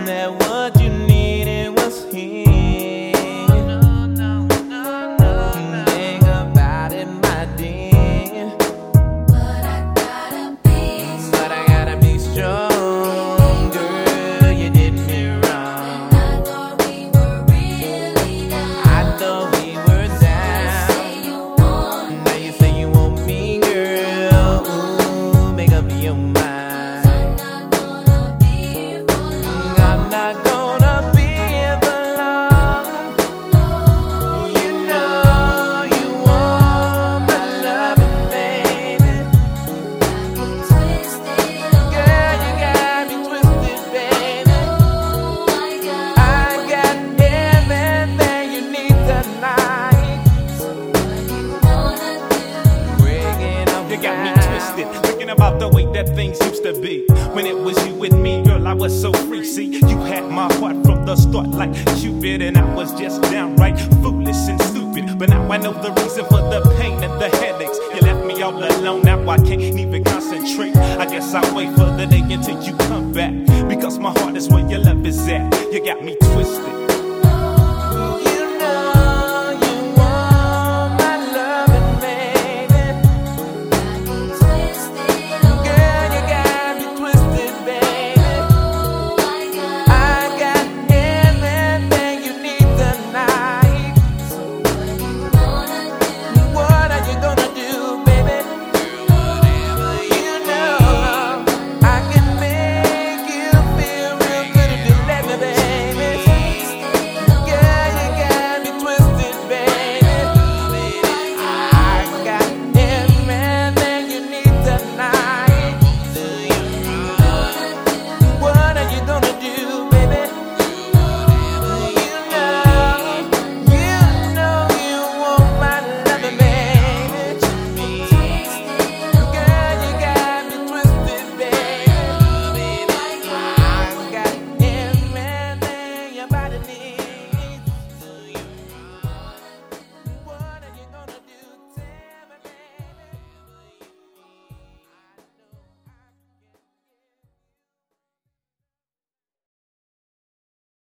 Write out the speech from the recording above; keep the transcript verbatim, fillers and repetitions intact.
that what you needed was here. Think about it, my dear. But I gotta be But I gotta be strong, girl. You did me wrong. I thought we were really down. I thought we were down. Say you want Now you say you want me, girl. Ooh, make up your mind. I'm not gonna be here for long. I'm not gonna be here for long. You know you want my loving, baby. Twisted, Girl, you got me twisted, baby. oh, I got I got everything you need tonight. what you wanna do. Breaking up You got me now. twisted, thinking about the way that things used to be. When it was you with me, girl, I was so free. See, you had my heart from the start like Cupid, and I was just downright foolish and stupid. But now I know the reason for the pain and the headaches. You left me all alone, now I can't even concentrate. I guess I'll wait for the day until you come back, because my heart is where your love is at. You got me twisted.